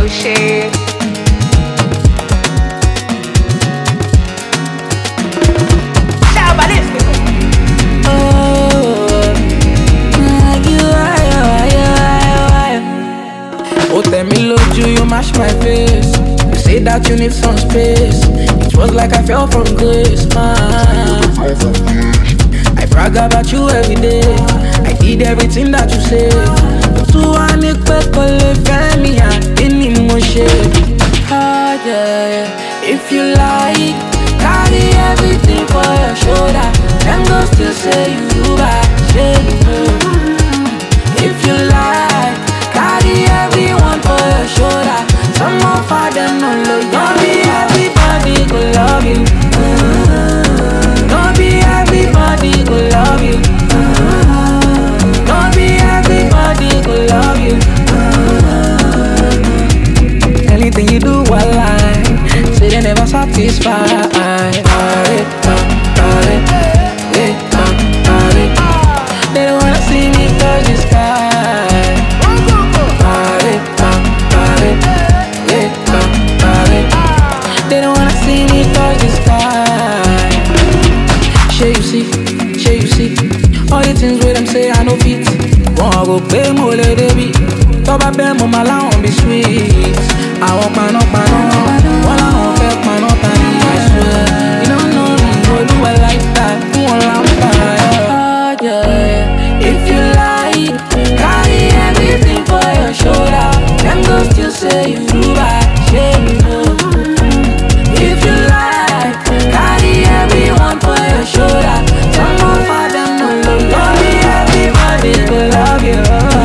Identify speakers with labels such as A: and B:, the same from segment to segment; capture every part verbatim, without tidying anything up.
A: shit.
B: Oh, tell me, Lord, you, you mash my face. You say that you need some space. It was like I fell from grace, man. I brag about you every day. I did everything that you said. To one family and in emotion. Ah, yeah. If you like, carry everything for your shoulder. Them go still say you do bad, say you know. If you like, carry everyone for your shoulder. Some of them no love. Don't be everybody go love you. Mm-hmm. Don't be everybody go love you. Mm-hmm. Don't be everybody go love you. Mm-hmm. Anything you do, I like. Say they never satisfy. They don't wanna see me touch the sky. They don't wanna see me touch the sky. Shey you see, shey you see. All the things where them say I no fit. Won't go pay more let it be. Talk about them on my line be sweet. I want my no my no. All I want fake my no time I swear. You don't know me, go do it like that. You want lamp oh yeah. If you like, carry everything for your shoulder. Them go still say you do bad, shey you know. If you like, carry everyone for your shoulder. Some of them no love. Don't be everybody go love you.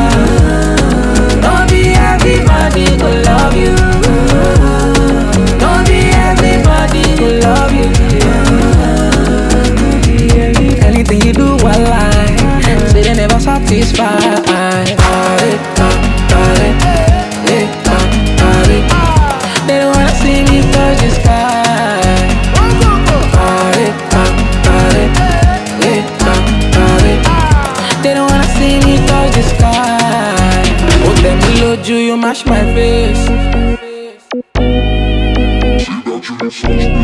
B: Don't be everybody go love you. Don't be everybody go love you. Anything you do, I like. Say they never satisfy. They don't wanna see me touch the sky. They don't wanna see me touch the sky. Oh, tell me, Lord, you, you mash my face.